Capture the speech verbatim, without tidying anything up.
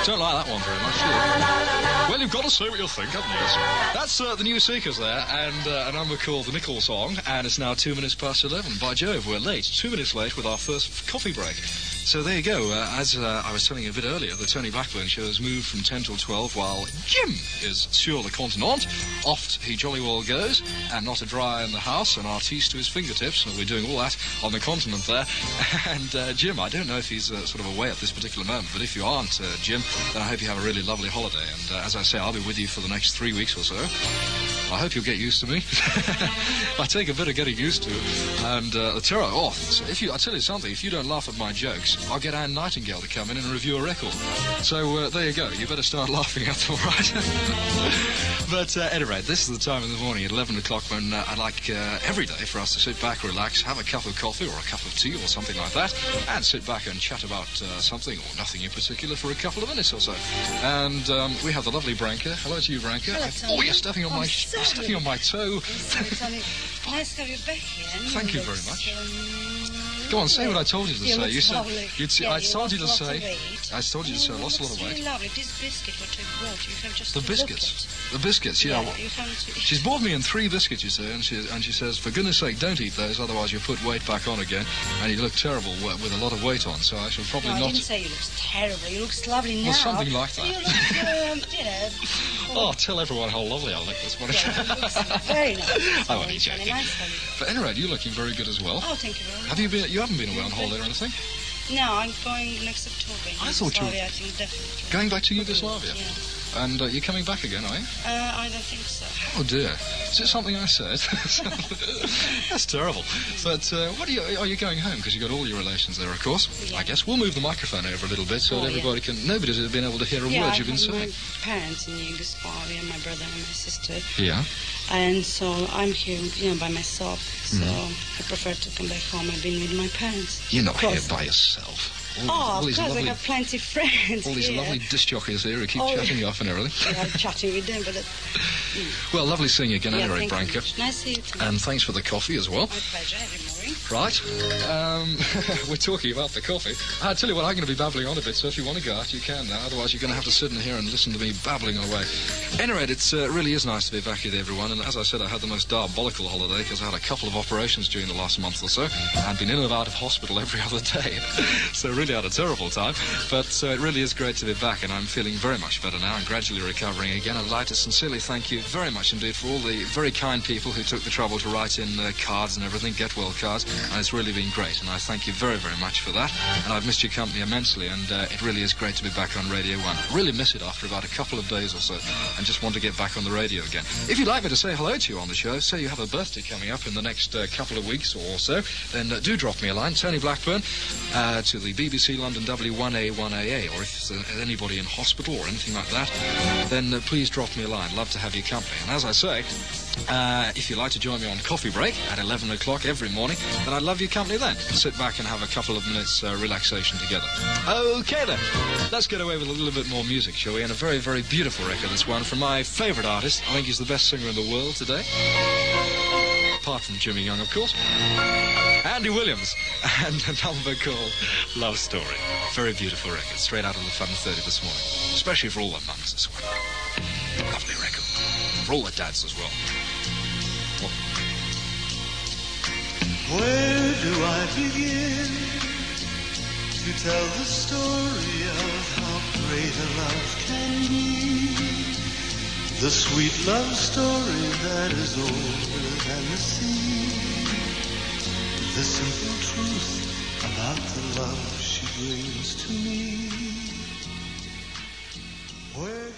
Don't like that one very much, do you? Well, you've got to say what you think, haven't you? That's uh, the New Seekers there, and uh, a number called The Nickel Song, and it's now two minutes past eleven. By Jove, we're late. Two minutes late with our first coffee break. So there you go. Uh, as uh, I was telling you a bit earlier, the Tony Blackburn show has moved from ten till twelve, while Jim is sur le continent. Oft he jolly well goes, and not a dry in the house, and artiste to his fingertips. And we're doing all that on the continent there. And uh, Jim, I don't know if he's uh, sort of away at this particular moment, but if you aren't, uh, Jim, then I hope you have a really lovely holiday. And uh, as I say, I'll be with you for the next three weeks or so. I hope you'll get used to me. I take a bit of getting used to. And uh, the terror, oh, if you, I tell you something, if you don't laugh at my jokes, I'll get Anne Nightingale to come in and review a record. So uh, there you go. You better start laughing at them, right? But uh, at any rate, this is the time in the morning at eleven o'clock when uh, I'd like uh, every day for us to sit back, relax, have a cup of coffee or a cup of tea or something like that, and sit back and chat about uh, something or nothing in particular for a couple of minutes or so. And um, we have the lovely Branka. Hello to you, Branka. Hello, Tony. Oh, you're stepping on I'm my sorry. stepping on my toe. Sorry, Tony. Nice to have you back here. Thank you very much. Go on, say what I told you to You say. look You said lovely. you'd see, Yeah, I you told you to lost say. lots of weight. I told you to say I lost a lot of Really weight. lovely. This biscuit what you brought, you have just The to biscuits. Look The biscuits. Yeah. at. well, Yeah, you have to. She's bought me in three biscuits, you say, and she and she says, for goodness sake, don't eat those, otherwise you'll put weight back on again, and you look terrible wi- with a lot of weight on. So I shall probably No, I not. didn't say you look terrible. You look lovely now. Well, something like that. You look, um, you know. Oh, tell everyone how lovely I look this morning. Yeah, it looks very nice. I'm only Very joking. nice of you. But anyway, you're looking very good as well. Oh, thank you very much. Have you been? You haven't been away on holiday or anything? No, I'm going next October. in I thought you were- Yugoslavia, I think definitely. Going back to Yugoslavia, Yeah. and uh, you're coming back again, are you? Uh, I don't think so. Oh dear, is it something I said? That's terrible. But uh, what are you? Are you going home? Because you've got all your relations there, of course. Yeah. I guess we'll move the microphone over a little bit so Oh, that yeah. everybody can. Nobody's been able to hear a Yeah, word I you've been have saying. my parents in Yugoslavia, my brother and my sister. Yeah. And so I'm here, you know, by myself. So Mm-hmm. I prefer to come back home. I've been with my parents. You're not here Close. by yourself. All, Oh, all of these course, lovely, I have plenty of friends all these here. lovely disc jockeys here who keep Oh, chatting you off and everything. Yeah, I'm chatting with them, but... It, Well, lovely seeing you again, yeah, anyway, thank you. Branka. Nice to see you too. And thanks for the coffee as well. My pleasure, every morning. Right. Um, we're talking about the coffee. I tell you what, I'm going to be babbling on a bit, so if you want to go out, you can now. Otherwise, you're going to have to sit in here and listen to me babbling away. Anyway, it uh, really is nice to be back with everyone. And as I said, I had the most diabolical holiday because I had a couple of operations during the last month or so. I'd been in and out of hospital every other day. So really had a terrible time. But uh, it really is great to be back, and I'm feeling very much better now and gradually recovering again. I'd like to sincerely thank you very much indeed for all the very kind people who took the trouble to write in uh, cards and everything, get well cards, and it's really been great, and I thank you very, very much for that. And I've missed your company immensely, and uh, it really is great to be back on Radio one. I really miss it after about a couple of days or so, and just want to get back on the radio again. If you'd like me to say hello to you on the show, say you have a birthday coming up in the next uh, couple of weeks or so, then uh, do drop me a line, Tony Blackburn, uh, to the B B C London W one A one A A, or if there's anybody in hospital or anything like that, then uh, please drop me a line. Love to have your company. And as I say, uh, if you'd like to join me on Coffee Break at eleven o'clock every morning, then I'd love your company then. Sit back and have a couple of minutes uh, relaxation together. Okay then, let's get away with a little bit more music, shall we? And a very, very beautiful record, this one, from my favourite artist. I think he's the best singer in the world today. Apart from Jimmy Young, of course. Andy Williams, and a number called Love Story. Very beautiful record, straight out of the Fun thirty this morning. Especially for all the mums, this one. Lovely record. For all the dads as well. Well, where do I begin to tell the story of how great a love can be? The sweet love story that is older than the sea. The simple truth about the love she brings to me. Where